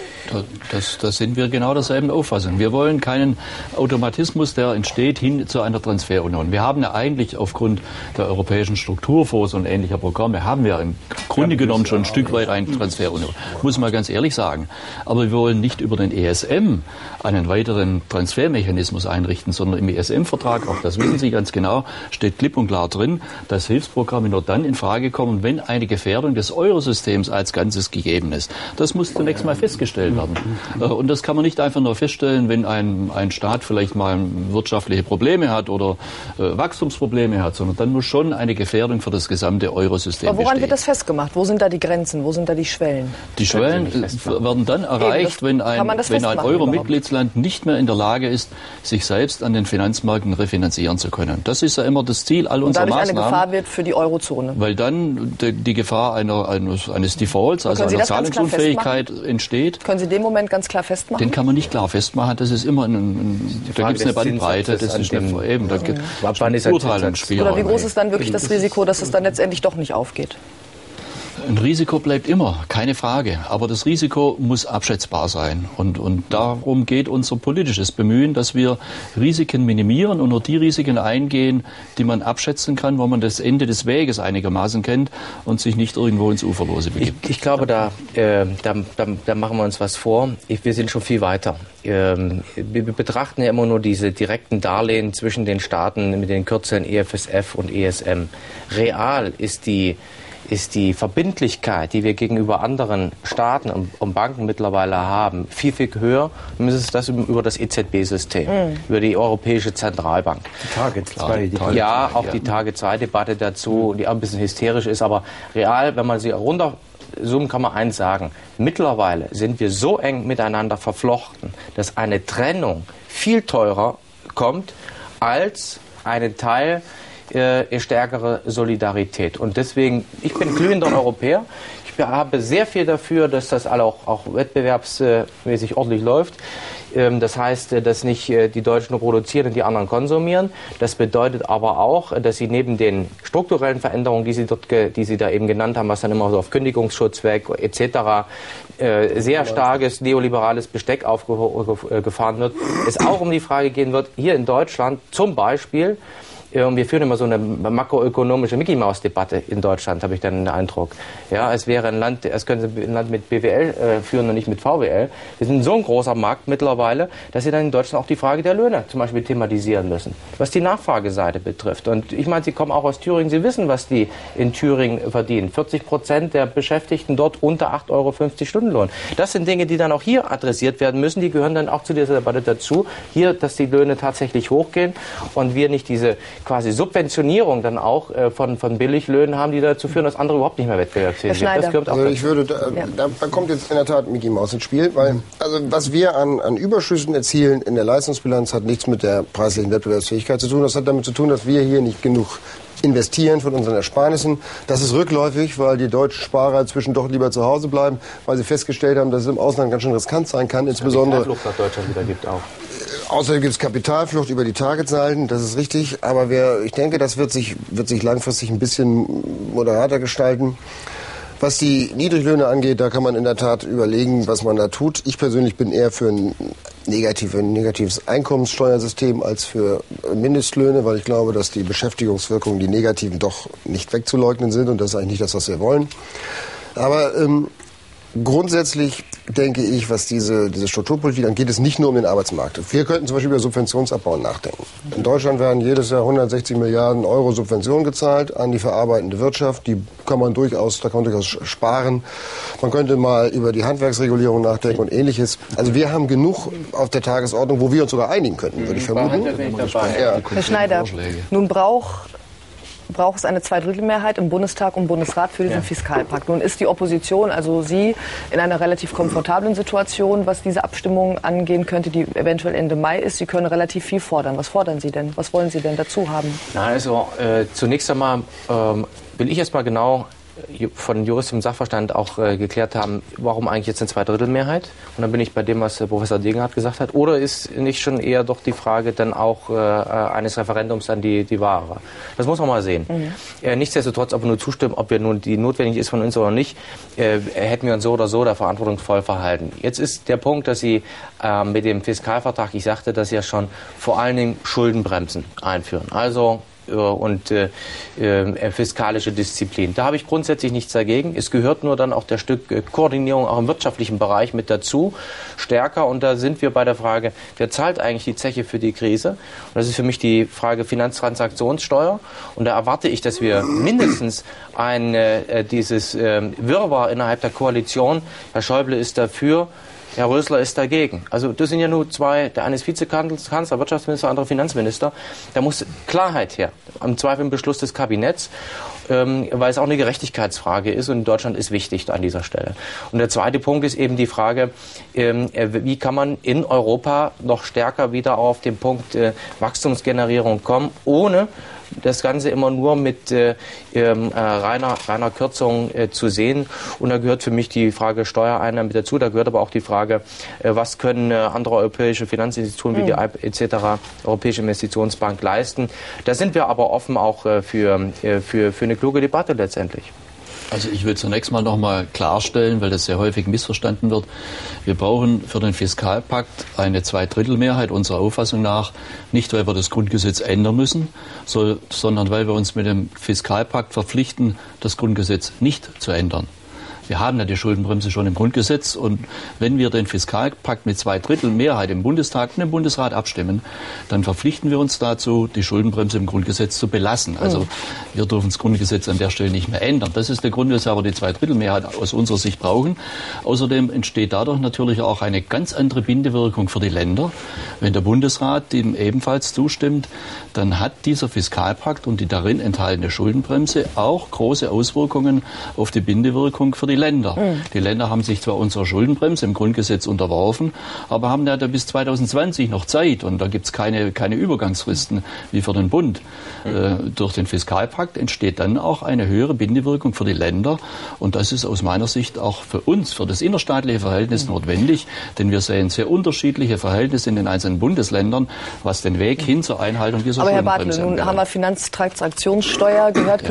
Da sind wir genau derselben Auffassung. Wir wollen keinen Automatismus, der entsteht, hin zu einer Transferunion. Wir haben ja eigentlich aufgrund der europäischen Strukturfonds und ähnlicher Programme, haben wir im Grunde genommen schon ein Stück weit eine Transferunion. Muss man ganz ehrlich sagen. Aber wir wollen nicht über den ESM einen weiteren Transfermechanismus einrichten, sondern im ESM-Vertrag, auch das wissen Sie ganz genau, steht klipp und klar drin, dass Hilfsprogramme nur dann in Frage kommen, wenn eine Gefährdung des Eurosystems als Ganzes gegeben ist. Das muss zunächst mal festgestellt werden. Und das kann man nicht einfach nur feststellen, wenn ein Staat vielleicht mal wirtschaftliche Probleme hat oder Wachstumsprobleme hat, sondern dann muss schon eine Gefährdung für das gesamte Eurosystem bestehen. Aber woran bestehen. wird das festgemacht? Wo sind da die Grenzen? Wo sind da die Schwellen? Die Schwellen werden dann erreicht, wenn ein Euro-Mitgliedsland nicht mehr in der Lage ist, sich selbst an den Finanzmärkten refinanzieren zu können. Das ist ja immer das Ziel all unserer Maßnahmen. Und dadurch eine Gefahr wird für die Eurozone. Weil dann die Gefahr eines Defaults, also einer Zahlungsunfähigkeit entsteht. Können Sie den Moment ganz klar festmachen? Den kann man nicht klar festmachen. Das ist immer da gibt es eine Bandbreite. Das ist eben, da gibt es Urteilungsspielraum. Oder wie groß ist dann wirklich das Risiko, dass es dann letztendlich doch nicht aufgeht? Ein Risiko bleibt immer, keine Frage. Aber das Risiko muss abschätzbar sein. Und darum geht unser politisches Bemühen, dass wir Risiken minimieren und nur die Risiken eingehen, die man abschätzen kann, wo man das Ende des Weges einigermaßen kennt und sich nicht irgendwo ins Uferlose begibt. Ich glaube, da machen wir uns was vor. Wir sind schon viel weiter. Wir betrachten ja immer nur diese direkten Darlehen zwischen den Staaten mit den Kürzeln EFSF und ESM. Real ist die Verbindlichkeit, die wir gegenüber anderen Staaten und Banken mittlerweile haben, viel, viel höher. Wir müssen das über das EZB-System, über die Europäische Zentralbank. Die Target 2. Die Target 2-Debatte dazu, die auch ein bisschen hysterisch ist, aber real, wenn man sie runterzoomt, kann man eins sagen. Mittlerweile sind wir so eng miteinander verflochten, dass eine Trennung viel teurer kommt als einen Teil stärkere Solidarität. Und deswegen, ich bin glühender Europäer. Ich habe sehr viel dafür, dass das alle auch wettbewerbsmäßig ordentlich läuft. Das heißt, dass nicht die Deutschen produzieren und die anderen konsumieren. Das bedeutet aber auch, dass sie neben den strukturellen Veränderungen, die Sie da eben genannt haben, was dann immer so auf Kündigungsschutz weg etc., sehr starkes neoliberales Besteck aufgefahren wird, es auch um die Frage gehen wird, hier in Deutschland zum Beispiel, wir führen immer so eine makroökonomische Mickey-Maus-Debatte in Deutschland, habe ich dann den Eindruck. Ja, als können Sie ein Land mit BWL führen und nicht mit VWL. Wir sind so ein großer Markt mittlerweile, dass Sie dann in Deutschland auch die Frage der Löhne zum Beispiel thematisieren müssen, was die Nachfrageseite betrifft. Und ich meine, Sie kommen auch aus Thüringen, Sie wissen, was die in Thüringen verdienen. 40% der Beschäftigten dort unter 8,50 Euro Stundenlohn. Das sind Dinge, die dann auch hier adressiert werden müssen. Die gehören dann auch zu dieser Debatte dazu. Hier, dass die Löhne tatsächlich hochgehen und wir nicht diese quasi Subventionierung dann auch von Billiglöhnen haben, die dazu führen, dass andere überhaupt nicht mehr wettbewerbsfähig sind. Das gehört auch da kommt jetzt in der Tat Mickey Maus ins Spiel, weil also was wir an Überschüssen erzielen in der Leistungsbilanz hat nichts mit der preislichen Wettbewerbsfähigkeit zu tun. Das hat damit zu tun, dass wir hier nicht genug investieren von unseren Ersparnissen. Das ist rückläufig, weil die deutschen Sparer inzwischen doch lieber zu Hause bleiben, weil sie festgestellt haben, dass es im Ausland ganz schön riskant sein kann, insbesondere Flucht nach Deutschland wieder gibt auch. Außerdem gibt es Kapitalflucht über die Targetsalden, das ist richtig. Aber ich denke, das wird sich langfristig ein bisschen moderater gestalten. Was die Niedriglöhne angeht, da kann man in der Tat überlegen, was man da tut. Ich persönlich bin eher für ein negatives Einkommenssteuersystem als für Mindestlöhne, weil ich glaube, dass die Beschäftigungswirkungen, die negativen, doch nicht wegzuleugnen sind. Und das ist eigentlich nicht das, was wir wollen. Aber grundsätzlich denke ich, was diese Strukturpolitik angeht, es nicht nur um den Arbeitsmarkt. Wir könnten zum Beispiel über Subventionsabbau nachdenken. In Deutschland werden jedes Jahr 160 Milliarden Euro Subventionen gezahlt an die verarbeitende Wirtschaft. Da kann man durchaus sparen. Man könnte mal über die Handwerksregulierung nachdenken und Ähnliches. Also wir haben genug auf der Tagesordnung, wo wir uns sogar einigen könnten, würde ich vermuten. Herr Schneider, nun braucht es eine Zweidrittelmehrheit im Bundestag und Bundesrat für diesen Fiskalpakt. Nun ist die Opposition, also Sie, in einer relativ komfortablen Situation, was diese Abstimmung angehen könnte, die eventuell Ende Mai ist. Sie können relativ viel fordern. Was fordern Sie denn? Was wollen Sie denn dazu haben? Na, also zunächst einmal will ich erstmal genau von Jurist im Sachverstand auch geklärt haben, warum eigentlich jetzt eine Zweidrittelmehrheit? Und dann bin ich bei dem, was Professor Degenhardt gesagt hat. Oder ist nicht schon eher doch die Frage dann auch eines Referendums an die wahre? Das muss man mal sehen. Nichtsdestotrotz, ob wir nur zustimmen, ob wir nun die notwendig ist von uns oder nicht, hätten wir uns so oder so da verantwortungsvoll verhalten. Jetzt ist der Punkt, dass Sie mit dem Fiskalvertrag, ich sagte das ja schon, vor allen Dingen Schuldenbremsen einführen. Also und fiskalische Disziplin. Da habe ich grundsätzlich nichts dagegen. Es gehört nur dann auch der Stück Koordinierung auch im wirtschaftlichen Bereich mit dazu, stärker. Und da sind wir bei der Frage, wer zahlt eigentlich die Zeche für die Krise? Und das ist für mich die Frage Finanztransaktionssteuer. Und da erwarte ich, dass wir mindestens dieses Wirrwarr innerhalb der Koalition, Herr Schäuble ist dafür, Herr Rösler ist dagegen. Also das sind ja nur zwei, der eine ist Vizekanzler, Wirtschaftsminister, der andere Finanzminister. Da muss Klarheit her, im Zweifel im Beschluss des Kabinetts, weil es auch eine Gerechtigkeitsfrage ist und in Deutschland ist wichtig an dieser Stelle. Und der zweite Punkt ist eben die Frage, wie kann man in Europa noch stärker wieder auf den Punkt Wachstumsgenerierung kommen, ohne das Ganze immer nur mit reiner Kürzung zu sehen. Und da gehört für mich die Frage Steuereinnahmen mit dazu. Da gehört aber auch die Frage, was können andere europäische Finanzinstitutionen wie die EIB etc., Europäische Investitionsbank leisten. Da sind wir aber offen auch für eine kluge Debatte letztendlich. Also ich will zunächst mal noch mal klarstellen, weil das sehr häufig missverstanden wird. Wir brauchen für den Fiskalpakt eine Zweidrittelmehrheit unserer Auffassung nach, nicht weil wir das Grundgesetz ändern müssen, sondern weil wir uns mit dem Fiskalpakt verpflichten, das Grundgesetz nicht zu ändern. Wir haben ja die Schuldenbremse schon im Grundgesetz und wenn wir den Fiskalpakt mit 2/3 Mehrheit im Bundestag und im Bundesrat abstimmen, dann verpflichten wir uns dazu, die Schuldenbremse im Grundgesetz zu belassen. Also wir dürfen das Grundgesetz an der Stelle nicht mehr ändern. Das ist der Grund, weshalb wir die 2/3 Mehrheit aus unserer Sicht brauchen. Außerdem entsteht dadurch natürlich auch eine ganz andere Bindewirkung für die Länder. Wenn der Bundesrat dem ebenfalls zustimmt, dann hat dieser Fiskalpakt und die darin enthaltene Schuldenbremse auch große Auswirkungen auf die Bindewirkung für die Länder. Die Länder haben sich zwar unserer Schuldenbremse im Grundgesetz unterworfen, aber haben ja bis 2020 noch Zeit und da gibt es keine Übergangsfristen wie für den Bund. Durch den Fiskalpakt entsteht dann auch eine höhere Bindewirkung für die Länder und das ist aus meiner Sicht auch für uns, für das innerstaatliche Verhältnis notwendig, denn wir sehen sehr unterschiedliche Verhältnisse in den einzelnen Bundesländern, was den Weg hin zur Einhaltung dieser Schuldenbremse angeht. Aber Herr Bartel, nun haben wir Finanztransaktionssteuer gehört.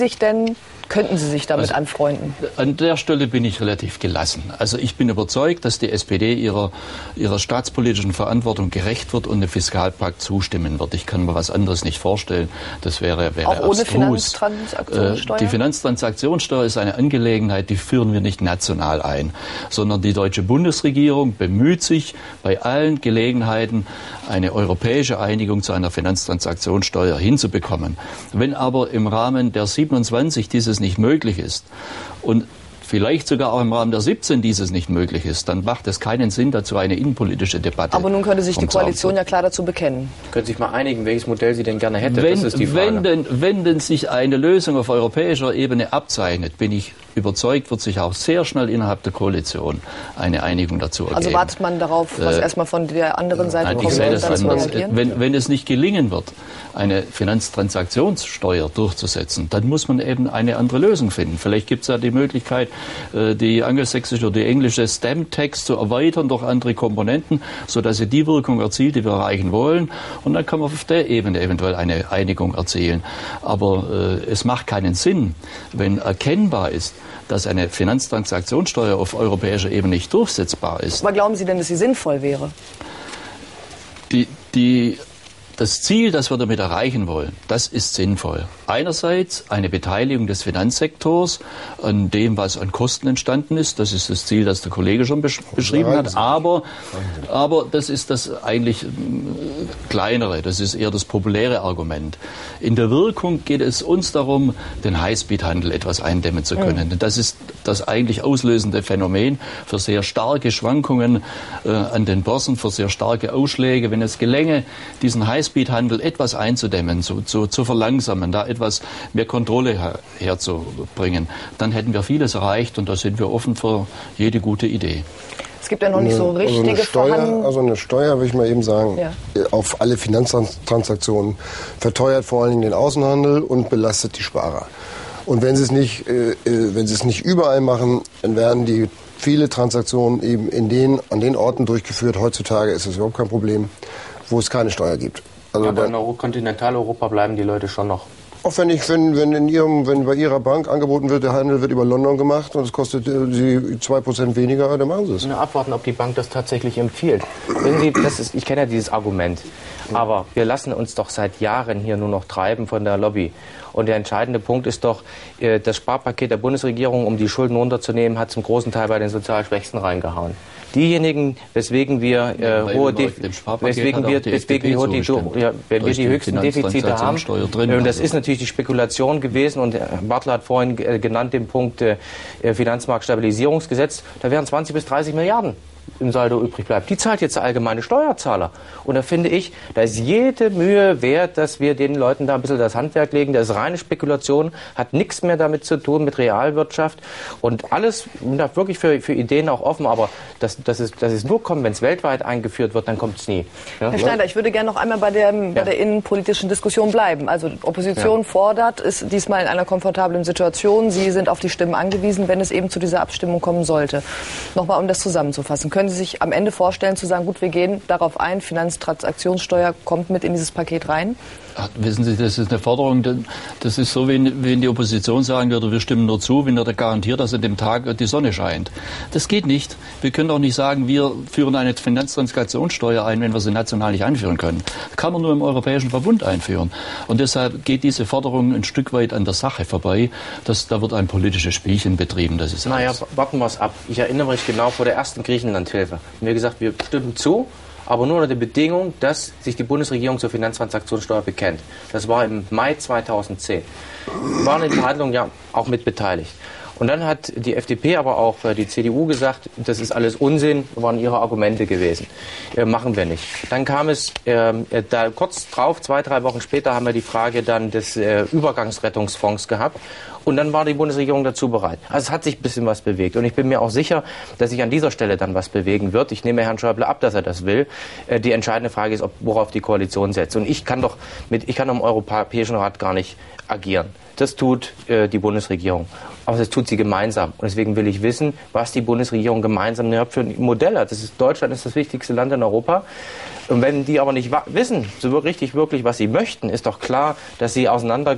Könnten Sie sich damit anfreunden? An der Stelle bin ich relativ gelassen. Also ich bin überzeugt, dass die SPD ihrer staatspolitischen Verantwortung gerecht wird und dem Fiskalpakt zustimmen wird. Ich kann mir was anderes nicht vorstellen. Das wäre auch ohne Finanztransaktionssteuer? Die Finanztransaktionssteuer ist eine Angelegenheit, die führen wir nicht national ein, sondern die deutsche Bundesregierung bemüht sich bei allen Gelegenheiten, eine europäische Einigung zu einer Finanztransaktionssteuer hinzubekommen. Wenn aber im Rahmen der 27 dieses nicht möglich ist und vielleicht sogar auch im Rahmen der 17 dieses nicht möglich ist, dann macht es keinen Sinn, dazu eine innenpolitische Debatte. Aber nun könnte sich die Koalition ja klar dazu bekennen. Können Sie sich mal einigen, welches Modell Sie denn gerne hätte? Das ist die Frage. Wenn denn sich eine Lösung auf europäischer Ebene abzeichnet, bin ich überzeugt, wird sich auch sehr schnell innerhalb der Koalition eine Einigung dazu ergeben. Also wartet man darauf, was erstmal von der anderen Seite kommt, ich sehe das dann zu anders. reagieren? Wenn es nicht gelingen wird, eine Finanztransaktionssteuer durchzusetzen, dann muss man eben eine andere Lösung finden. Vielleicht gibt es ja die Möglichkeit, die angelsächsische oder die englische Stem-Tax zu erweitern durch andere Komponenten, sodass sie die Wirkung erzielt, die wir erreichen wollen. Und dann kann man auf der Ebene eventuell eine Einigung erzielen. Aber es macht keinen Sinn, wenn erkennbar ist, dass eine Finanztransaktionssteuer auf europäischer Ebene nicht durchsetzbar ist. Aber glauben Sie denn, dass sie sinnvoll wäre? Das Ziel, das wir damit erreichen wollen, das ist sinnvoll. Einerseits eine Beteiligung des Finanzsektors an dem, was an Kosten entstanden ist. Das ist das Ziel, das der Kollege schon beschrieben hat. Aber das ist das eigentlich kleinere, das ist eher das populäre Argument. In der Wirkung geht es uns darum, den Highspeed-Handel etwas eindämmen zu können. Denn das ist das eigentlich auslösende Phänomen für sehr starke Schwankungen an den Börsen, für sehr starke Ausschläge. Wenn es gelänge, diesen Highspeed-Handel etwas einzudämmen, zu verlangsamen, da etwas mehr Kontrolle herzubringen, dann hätten wir vieles erreicht und da sind wir offen für jede gute Idee. Es gibt ja noch nicht so richtige Verhandlungen. Also eine Steuer, würde ich mal eben sagen, auf alle Finanztransaktionen verteuert vor allen Dingen den Außenhandel und belastet die Sparer. Und wenn sie es nicht überall machen, dann werden viele Transaktionen eben an den Orten durchgeführt. Heutzutage ist es überhaupt kein Problem, wo es keine Steuer gibt. Also aber in Kontinentaleuropa bleiben die Leute schon noch. Auch wenn bei Ihrer Bank angeboten wird, der Handel wird über London gemacht und es kostet Sie 2% weniger, dann machen Sie es. Nur abwarten, ob die Bank das tatsächlich empfiehlt. Ich kenne ja dieses Argument, aber wir lassen uns doch seit Jahren hier nur noch treiben von der Lobby. Und der entscheidende Punkt ist doch, das Sparpaket der Bundesregierung, um die Schulden runterzunehmen, hat zum großen Teil bei den sozial Schwächsten reingehauen. Diejenigen, weswegen wir die höchsten Defizite haben, und das ist natürlich die Spekulation gewesen, und Herr Bartel hat vorhin genannt den Punkt Finanzmarktstabilisierungsgesetz, da wären 20 bis 30 Milliarden im Saldo übrig bleibt. Die zahlt jetzt der allgemeine Steuerzahler. Und da finde ich, da ist jede Mühe wert, dass wir den Leuten da ein bisschen das Handwerk legen. Das ist reine Spekulation, hat nichts mehr damit zu tun, mit Realwirtschaft. Und alles wirklich für Ideen auch offen. Aber dass es nur kommt, wenn es weltweit eingeführt wird, dann kommt es nie. Ja? Herr Schneider, ich würde gerne noch einmal bei der innenpolitischen Diskussion bleiben. Also Opposition fordert, ist diesmal in einer komfortablen Situation. Sie sind auf die Stimmen angewiesen, wenn es eben zu dieser Abstimmung kommen sollte. Nochmal, um das zusammenzufassen. Können können Sie sich am Ende vorstellen, zu sagen, gut, wir gehen darauf ein, Finanztransaktionssteuer kommt mit in dieses Paket rein? Ach, wissen Sie, das ist eine Forderung, das ist so, wenn die Opposition sagen würde, wir stimmen nur zu, wenn er garantiert, dass an dem Tag die Sonne scheint. Das geht nicht. Wir können doch nicht sagen, wir führen eine Finanztransaktionssteuer ein, wenn wir sie national nicht einführen können. Das kann man nur im Europäischen Verbund einführen. Und deshalb geht diese Forderung ein Stück weit an der Sache vorbei. Da wird ein politisches Spielchen betrieben. Das ist naja, warten wir es ab. Ich erinnere mich genau vor der ersten Griechenlandhilfe. Wir haben gesagt, wir stimmen zu, aber nur unter der Bedingung, dass sich die Bundesregierung zur Finanztransaktionssteuer bekennt. Das war im Mai 2010. Wir waren in den Verhandlungen ja auch mit beteiligt. Und dann hat die FDP, aber auch die CDU gesagt, das ist alles Unsinn, waren ihre Argumente gewesen. Machen wir nicht. Dann kam es, da kurz drauf, 2-3 Wochen später, haben wir die Frage dann des Übergangsrettungsfonds gehabt. Und dann war die Bundesregierung dazu bereit. Also es hat sich ein bisschen was bewegt. Und ich bin mir auch sicher, dass sich an dieser Stelle dann was bewegen wird. Ich nehme Herrn Schäuble ab, dass er das will. Die entscheidende Frage ist, worauf die Koalition setzt. Und ich kann im Europäischen Rat gar nicht agieren. Das tut die Bundesregierung. Aber das tut sie gemeinsam. Und deswegen will ich wissen, was die Bundesregierung gemeinsam für ein Modell hat. Deutschland ist das wichtigste Land in Europa. Und wenn die aber nicht wissen, so wirklich, was sie möchten, ist doch klar, dass sie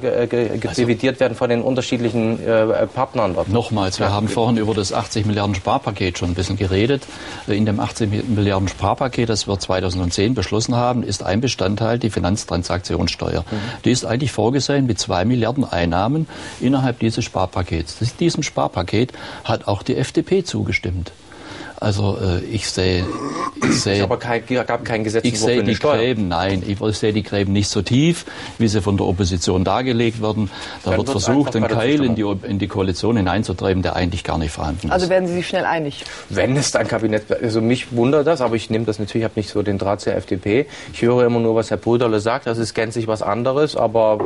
dividiert werden von den unterschiedlichen Partnern dort. Nochmals, wir haben vorhin über das 80 Milliarden Sparpaket schon ein bisschen geredet. In dem 80 Milliarden Sparpaket, das wir 2010 beschlossen haben, ist ein Bestandteil die Finanztransaktionssteuer. Die ist eigentlich vorgesehen mit 2 Milliarden Einnahmen innerhalb dieses Sparpakets. Diesem Sparpaket hat auch die FDP zugestimmt. Also ich sehe aber gab kein Gesetzentwurf für eine Steuer. Ich sehe die Gräben nicht so tief, wie sie von der Opposition dargelegt werden. Da wird versucht, einen Keil in die Koalition hineinzutreiben, der eigentlich gar nicht vorhanden ist. Also werden Sie sich schnell einig? Wenn es ein Kabinett, also mich wundert das, aber ich nehme das natürlich, ich habe nicht so den Draht zur FDP. Ich höre immer nur, was Herr Brüderle sagt, das ist gänzlich was anderes, aber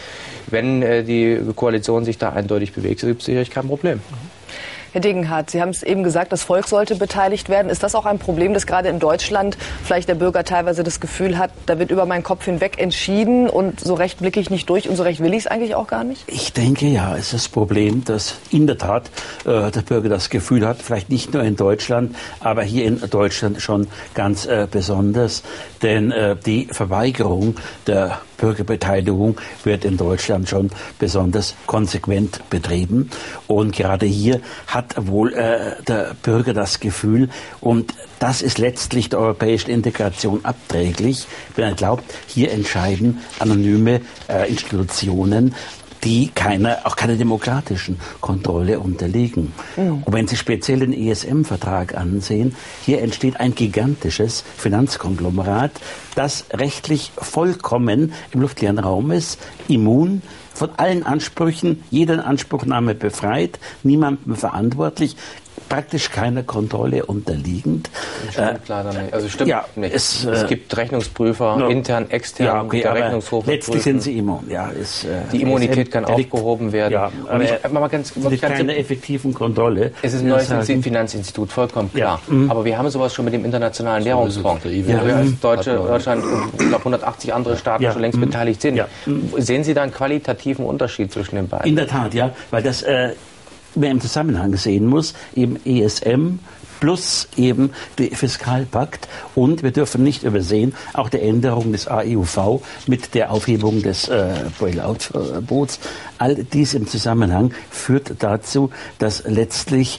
wenn die Koalition sich da eindeutig bewegt, gibt es sicherlich kein Problem. Herr Degenhardt, Sie haben es eben gesagt, das Volk sollte beteiligt werden. Ist das auch ein Problem, dass gerade in Deutschland vielleicht der Bürger teilweise das Gefühl hat, da wird über meinen Kopf hinweg entschieden und so recht blicke ich nicht durch und so recht will ich es eigentlich auch gar nicht? Ich denke, ja, es ist das Problem, dass in der Tat der Bürger das Gefühl hat, vielleicht nicht nur in Deutschland, aber hier in Deutschland schon ganz besonders. Denn die Verweigerung der Bürgerbeteiligung wird in Deutschland schon besonders konsequent betrieben. Und gerade hier hat wohl der Bürger das Gefühl, und das ist letztlich der europäischen Integration abträglich, wenn er glaubt, hier entscheiden anonyme Institutionen, die auch keiner demokratischen Kontrolle unterliegen. Und wenn Sie speziell den ESM-Vertrag ansehen, hier entsteht ein gigantisches Finanzkonglomerat, das rechtlich vollkommen im luftleeren Raum ist, immun, von allen Ansprüchen, jeder Anspruchnahme befreit, niemandem verantwortlich, praktisch keiner Kontrolle unterliegend. Stimmt leider nicht. Also stimmt nicht. Es gibt Rechnungsprüfer, intern, extern, der Rechnungshof. Letztlich sind sie immun. Ja, die Immunität kann aufgehoben werden. Ja, aber keine effektiven Kontrolle. Es ist ein neues Finanzinstitut, vollkommen klar. Ja. Aber wir haben sowas schon mit dem Internationalen Währungsfonds. Deutschland und ich glaube 180 andere Staaten schon längst beteiligt sind. Ja. Sehen Sie da einen qualitativen Unterschied zwischen den beiden? In der Tat, ja, weil das mehr im Zusammenhang sehen muss, eben ESM plus eben der Fiskalpakt, und wir dürfen nicht übersehen, auch die Änderung des AEUV mit der Aufhebung des Bailout-Verbots. All dies im Zusammenhang führt dazu, dass letztlich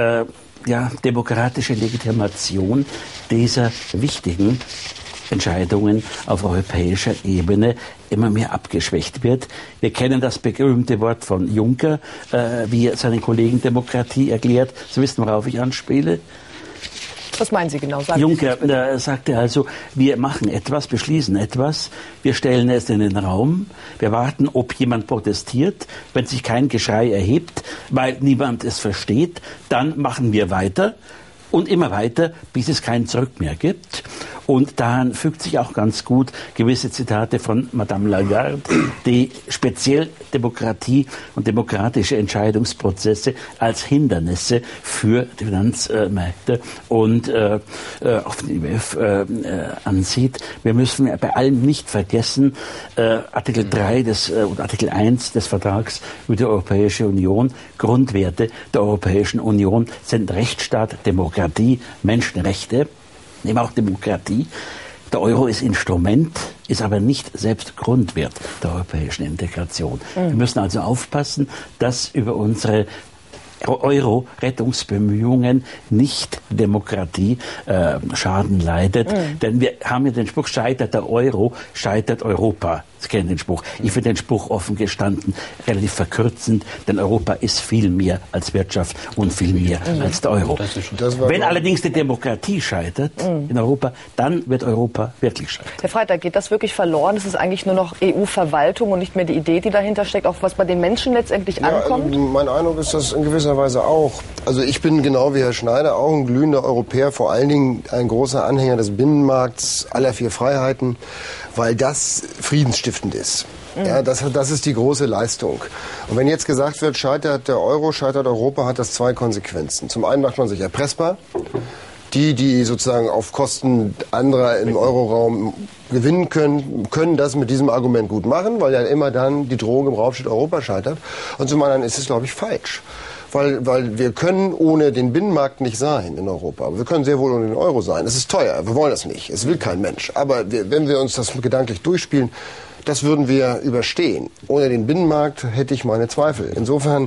demokratische Legitimation dieser wichtigen Entscheidungen auf europäischer Ebene immer mehr abgeschwächt wird. Wir kennen das berühmte Wort von Juncker, wie er seinen Kollegen Demokratie erklärt. Sie wissen, worauf ich anspiele. Was meinen Sie genau? Juncker sagte also, wir machen etwas, beschließen etwas, wir stellen es in den Raum, wir warten, ob jemand protestiert. Wenn sich kein Geschrei erhebt, weil niemand es versteht, dann machen wir weiter. Und immer weiter, bis es kein Zurück mehr gibt. Und daran fügt sich auch ganz gut gewisse Zitate von Madame Lagarde, die speziell Demokratie und demokratische Entscheidungsprozesse als Hindernisse für die Finanzmärkte und auf den IWF ansieht. Wir müssen bei allem nicht vergessen, Artikel 3 und Artikel 1 des Vertrags über die Europäische Union, Grundwerte der Europäischen Union sind Rechtsstaat, Demokratie, Menschenrechte, eben auch Demokratie. Der Euro ist Instrument, ist aber nicht selbst Grundwert der europäischen Integration. Wir müssen also aufpassen, dass über unsere Euro-Rettungsbemühungen nicht Demokratie Schaden leidet. Denn wir haben ja den Spruch, scheitert der Euro, scheitert Europa. Sie kennen den Spruch. Ich finde den Spruch offen gestanden relativ verkürzend, denn Europa ist viel mehr als Wirtschaft und viel mehr als der Euro. Wenn allerdings die Demokratie scheitert in Europa, dann wird Europa wirklich scheitern. Herr Freitag, geht das wirklich verloren? Es ist eigentlich nur noch EU-Verwaltung und nicht mehr die Idee, die dahinter steckt, auch was bei den Menschen letztendlich ankommt? Mein Eindruck ist das in gewisser Weise auch. Also ich bin genau wie Herr Schneider auch ein glühender Europäer, vor allen Dingen ein großer Anhänger des Binnenmarkts, aller 4 Freiheiten, weil das friedensstiftend ist. Ja, das ist die große Leistung. Und wenn jetzt gesagt wird, scheitert der Euro, scheitert Europa, hat das 2 Konsequenzen. Zum einen macht man sich erpressbar. Die sozusagen auf Kosten anderer im Euroraum gewinnen können das mit diesem Argument gut machen, weil ja immer dann die Drohung im Raum steht, Europa scheitert. Und zum anderen ist es, glaube ich, falsch. Weil wir können ohne den Binnenmarkt nicht sein in Europa. Aber wir können sehr wohl ohne den Euro sein. Es ist teuer, wir wollen das nicht. Es will kein Mensch. Aber wenn wir uns das gedanklich durchspielen, das würden wir überstehen. Ohne den Binnenmarkt hätte ich meine Zweifel. Insofern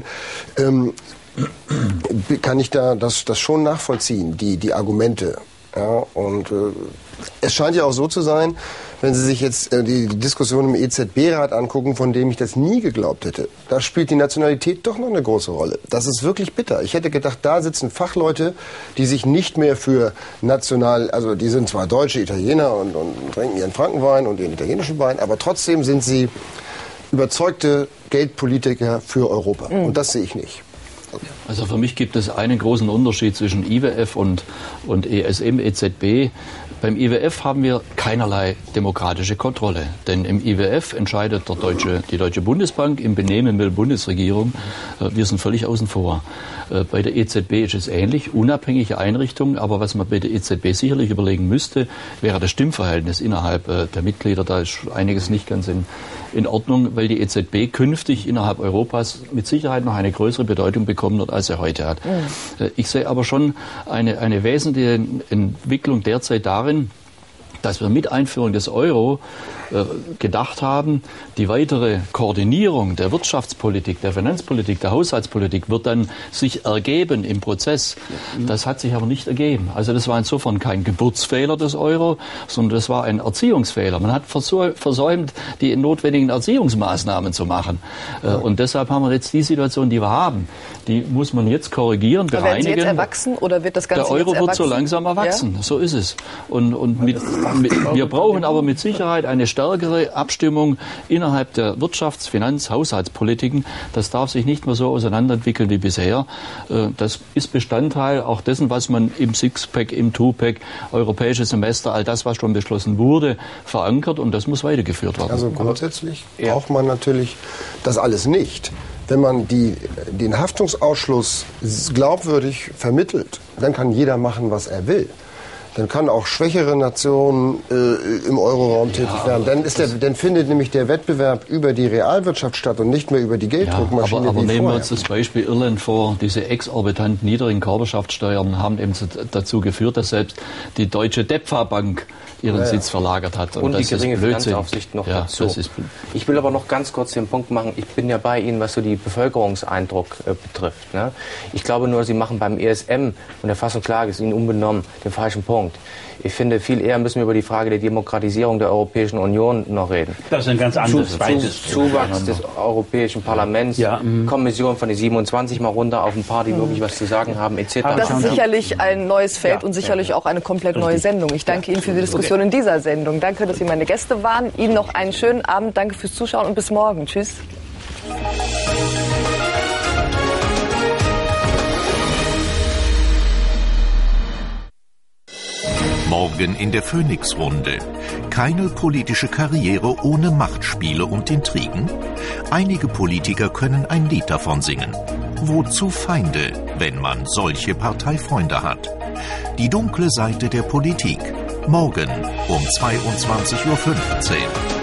kann ich das schon nachvollziehen, die Argumente. Ja, und es scheint ja auch so zu sein, wenn Sie sich jetzt die Diskussion im EZB-Rat angucken, von dem ich das nie geglaubt hätte, da spielt die Nationalität doch noch eine große Rolle. Das ist wirklich bitter. Ich hätte gedacht, da sitzen Fachleute, die sich nicht mehr für national, also die sind zwar Deutsche, Italiener und trinken ihren Frankenwein und ihren italienischen Wein, aber trotzdem sind sie überzeugte Geldpolitiker für Europa. Und das sehe ich nicht. Also für mich gibt es einen großen Unterschied zwischen IWF und ESM, EZB. Beim IWF haben wir keinerlei demokratische Kontrolle. Denn im IWF entscheidet die Deutsche Bundesbank im Benehmen der Bundesregierung. Wir sind völlig außen vor. Bei der EZB ist es ähnlich, unabhängige Einrichtung. Aber was man bei der EZB sicherlich überlegen müsste, wäre das Stimmverhältnis innerhalb der Mitglieder. Da ist einiges nicht ganz in Ordnung, weil die EZB künftig innerhalb Europas mit Sicherheit noch eine größere Bedeutung bekommen wird, als er heute hat. Ich sehe aber schon eine wesentliche Entwicklung derzeit darin, dass wir mit Einführung des Euro gedacht haben, die weitere Koordinierung der Wirtschaftspolitik, der Finanzpolitik, der Haushaltspolitik wird dann sich ergeben im Prozess. Das hat sich aber nicht ergeben. Also das war insofern kein Geburtsfehler des Euro, sondern das war ein Erziehungsfehler. Man hat versäumt, die notwendigen Erziehungsmaßnahmen zu machen. Und deshalb haben wir jetzt die Situation, die wir haben. Die muss man jetzt korrigieren, bereinigen. Werden Sie jetzt erwachsen oder wird das Ganze Der Euro jetzt wird so langsam erwachsen. Ja? So ist es. Wir brauchen aber mit Sicherheit eine stärkere Abstimmung innerhalb der Wirtschafts-, Finanz-, Haushaltspolitiken. Das darf sich nicht mehr so auseinanderentwickeln wie bisher. Das ist Bestandteil auch dessen, was man im Sixpack, im Twopack, europäisches Semester, all das, was schon beschlossen wurde, verankert, und das muss weitergeführt werden. Also grundsätzlich braucht man natürlich das alles nicht. Wenn man den Haftungsausschluss glaubwürdig vermittelt, dann kann jeder machen, was er will. Dann kann auch schwächere Nationen im Euroraum tätig werden. Dann findet nämlich der Wettbewerb über die Realwirtschaft statt und nicht mehr über die Gelddruckmaschine. Aber nehmen wir uns das Beispiel Irland vor. Diese exorbitant niedrigen Körperschaftssteuern haben eben dazu geführt, dass selbst die deutsche DEPFA-Bank ihren Sitz verlagert hat. Und die geringe Finanzaufsicht noch dazu. Ich will aber noch ganz kurz den Punkt machen, ich bin ja bei Ihnen, was so die Bevölkerungseindruck betrifft. Ne? Ich glaube nur, Sie machen beim ESM, und der Fassungsklage ist Ihnen unbenommen, den falschen Punkt. Ich finde, viel eher müssen wir über die Frage der Demokratisierung der Europäischen Union noch reden. Das ist ein ganz anderes Zuwachs des Europäischen Parlaments, Kommission von den 27 mal runter auf ein paar, die wirklich was zu sagen haben, etc. Das ist sicherlich ein neues Feld und sicherlich auch eine komplett neue Sendung. Ich danke Ihnen für die Diskussion in dieser Sendung. Danke, dass Sie meine Gäste waren. Ihnen noch einen schönen Abend. Danke fürs Zuschauen und bis morgen. Tschüss. Morgen in der Phoenix-Runde. Keine politische Karriere ohne Machtspiele und Intrigen? Einige Politiker können ein Lied davon singen. Wozu Feinde, wenn man solche Parteifreunde hat? Die dunkle Seite der Politik. Morgen um 22:15 Uhr.